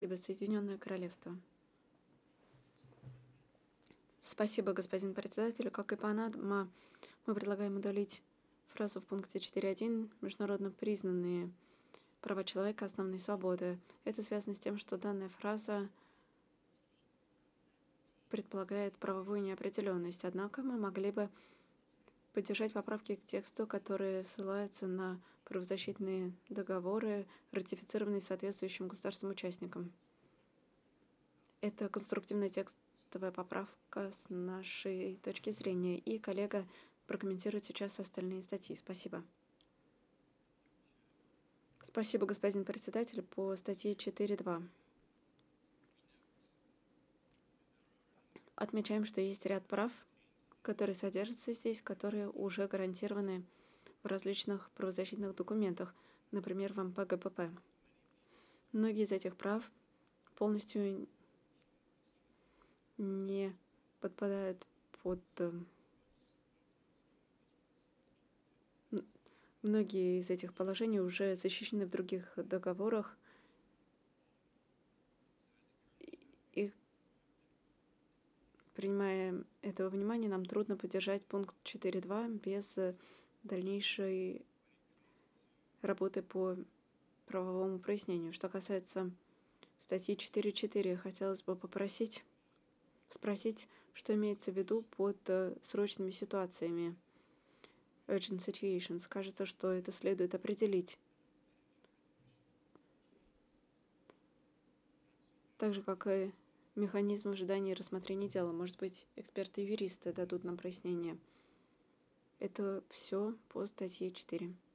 Спасибо, Соединенное Королевство. Спасибо, господин председатель. Как и Панама, мы предлагаем удалить фразу в пункте 4.1 «Международно признанные права человека, основные свободы». Это связано с тем, что данная фраза предполагает правовую неопределенность. Однако мы могли бы поддержать поправки к тексту, которые ссылаются на правозащитные договоры, ратифицированные соответствующим государством-участникам. Это конструктивная текстовая поправка с нашей точки зрения, и коллега прокомментирует сейчас остальные статьи. Спасибо. Спасибо, господин председатель. По статье 4.2 отмечаем, что есть ряд прав, которые содержатся здесь, которые уже гарантированы в различных правозащитных документах, например, в МП-ГПП. Многие из этих прав полностью не подпадают под... Многие из этих положений уже защищены в других договорах, и принимая этого внимания, нам трудно поддержать пункт 4.2 без дальнейшей работы по правовому прояснению. Что касается статьи 4.4, хотелось бы спросить, что имеется в виду под срочными ситуациями, urgent situations. Кажется, что это следует определить. Так же, как и механизм ожидания и рассмотрения дела. Может быть, эксперты и юристы дадут нам прояснение. Это все по статье 4.